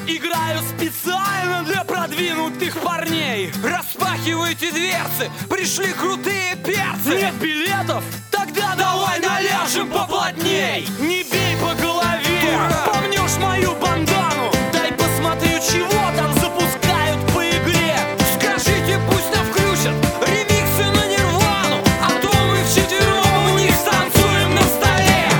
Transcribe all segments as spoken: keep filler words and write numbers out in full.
Играю специально для продвинутых парней. Распахивайте дверцы, пришли крутые перцы. Нет билетов? Тогда давай наляжем поплотней. Не бей по голове, дура. Помнешь мою бандану? Дай посмотрю, чего там запускают по игре. Скажите, пусть нам включат ремиксы на Нирвану, а то мы вчетвером у них станцуем на столе.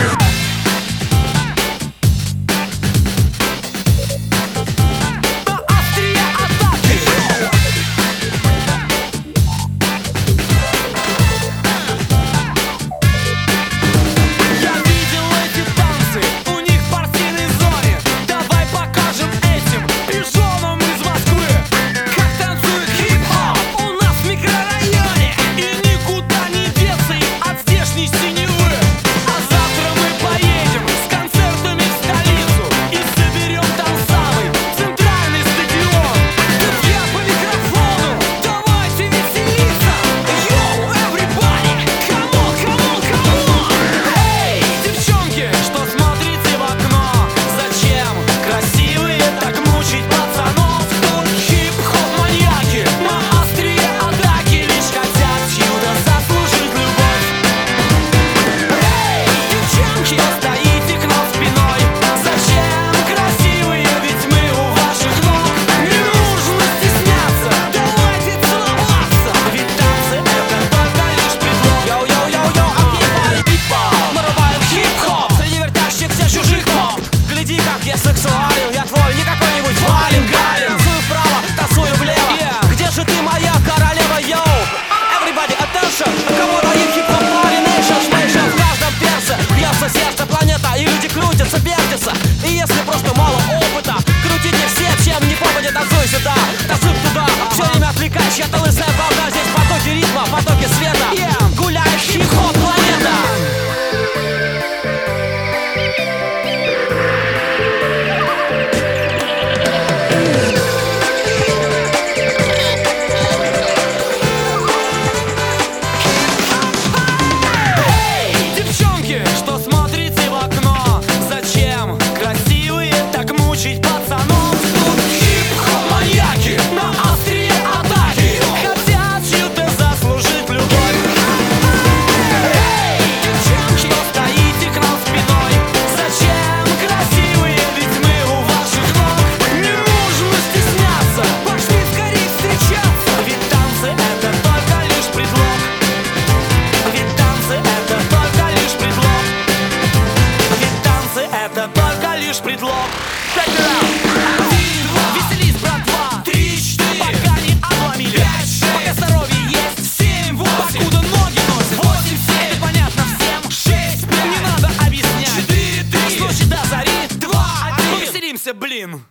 На острие атаки. Я видел эти танцы у них в партийной зоне. Давай покажем этим пижонам из Москвы, как танцует хип-хоп у нас в микрорайоне. И никуда не деться им от здешней синевы. А завтра мы поедем с концертами в столицу и соберем там самый центральный стадион. Тут я по микрофону, давайте веселиться. Йоу, everybody, come on, come on, come on. Эй, девчонки, что смотрите в окно? Зачем красивые так мучить пацанов? Тут хип-хоп маньяки на острие атаки, лишь хотят чудо заслужить любовь. Эй, девчонки, стоите к нам спиной. Зачем красивые, ведь мы у ваших ног. Не нужно стесняться, давайте целоваться, ведь танцы это только лишь предлог. Йоу-йоу-йоу-йоу, окей, пипа, мы рубаем хип-хоп среди вертящихся чужих ног. Гляди, как я сексуален, я твой не какой-нибудь Вален Галин. Танцую вправо, танцую влево, где же ты, моя королева, йоу? Everybody attention, на кого дают хип-хоп пари, nation, nation. В каждом перце бьется сердце планета, и люди крутятся, вертятся. И если просто мало опыта, крутите все, чем не попадет, танцуй сюда, танцуй туда. Все время отвлекаешь, я-то лысая волна, здесь потоки ритма, потоки света. Гуляешь, хип-хоп планета. Эй, девчонки, что смотрите в окно? Зачем красивые так мучить пацанов? Тут хип-хоп маньяки на острие атаки, хотят чью-то заслужить любовь. Эй, девчонки, что стоите к нам спиной? Зачем красивые, ведь мы у ваших ног. Не нужно стесняться, пошли скорее встречаться, ведь танцы это только лишь предлог. Ведь танцы это только лишь предлог. Ведь танцы это только лишь предлог. Один, два, веселись, братва. Три, четыре, пока не обломили. Пять, шесть, пока здоровье есть. Семь, восемь, покуда ноги носят. Восемь, семь, понятно всем. Шесть, пять, не надо объяснять. Четыре, три, с ночи до зари. Два, один, повеселимся, блин.